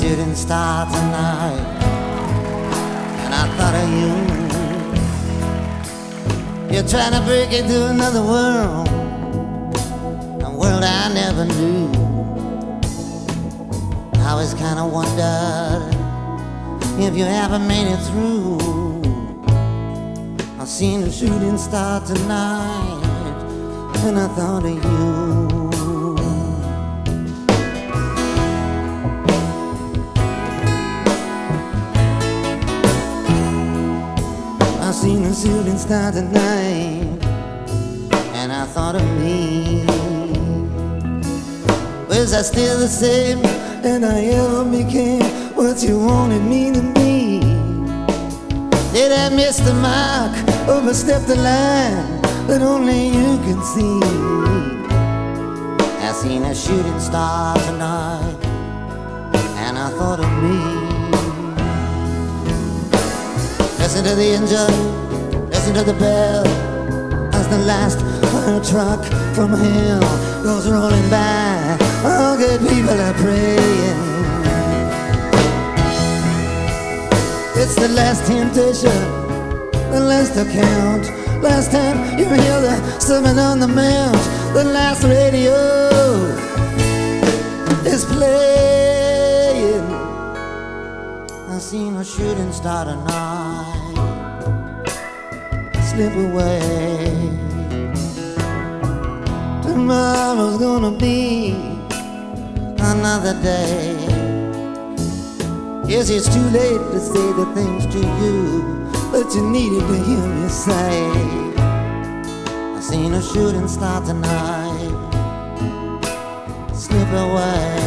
shooting star tonight, and I thought of you. You're trying to break into another world, a world I never knew. I always kind of wondered if you ever made it through. I seen a shooting star tonight, and I thought of you. I seen a shooting star tonight, and I thought of me. Was I still the same, and I ever became what you wanted me to be? Did I miss the mark, overstep the line that only you can see? I seen a shooting star tonight, and I thought of me. Listen to the engine, listen to the bell, as the last fire truck from hell goes rolling by. All good people are praying. It's the last temptation, the last account. Last time you hear the sermon on the mount. The last radio is playing. I seen a shooting star tonight slip away. Tomorrow's gonna be another day. Yes, it's too late to say the things to you, but you needed to hear me say, I seen a shooting star tonight slip away.